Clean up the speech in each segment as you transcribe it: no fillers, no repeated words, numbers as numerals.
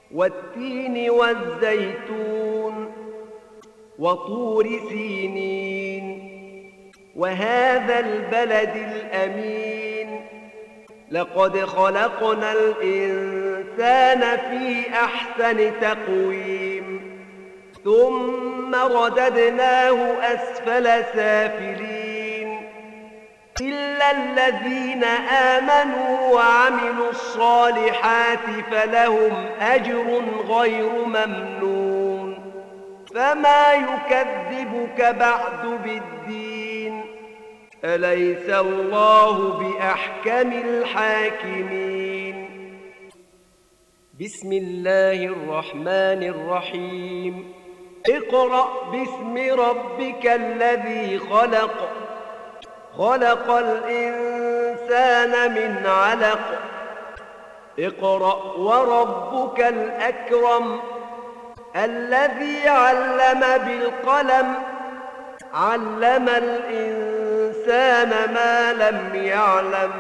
والتين والزيتون وطور سينين وهذا البلد الأمين لقد خلقنا الإنسان في أحسن تقويم ثم رددناه أسفل سافلين إلا الذين آمنوا وعملوا الصالحات فلهم أجر غير ممنون فما يكذبك بعد بالدين أليس الله بأحكم الحاكمين بسم الله الرحمن الرحيم اقرأ باسم ربك الذي خلق خلق الإنسان من علق اقرأ وربك الأكرم الذي علم بالقلم علم الإنسان ما لم يعلم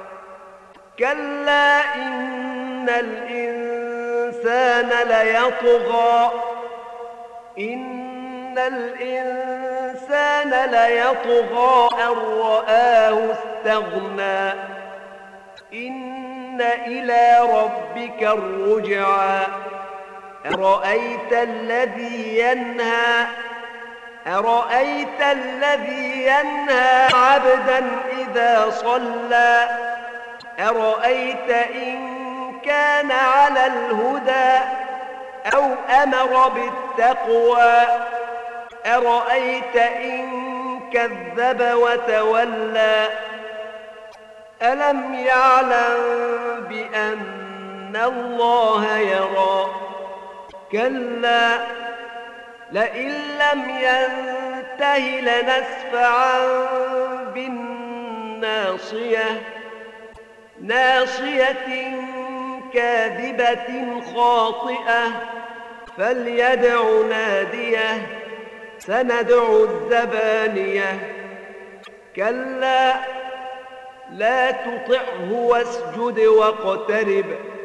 كلا إن الإنسان ليطغى إن الإنسان ليطغى أن رآه استغنى إن إلى ربك الرجعى أرأيت الذي ينهى أرأيت الذي ينهى عبدا إذا صلى أرأيت إن كان على الهدى أو أمر بالتقوى أرأيت إن كذب وتولى ألم يعلم بأن الله يرى كلا لئن لم ينته لنسفعا بالناصية ناصية كاذبة خاطئة فليدع ناديه سندع الزبانية كلا لا تطعه واسجد واقترب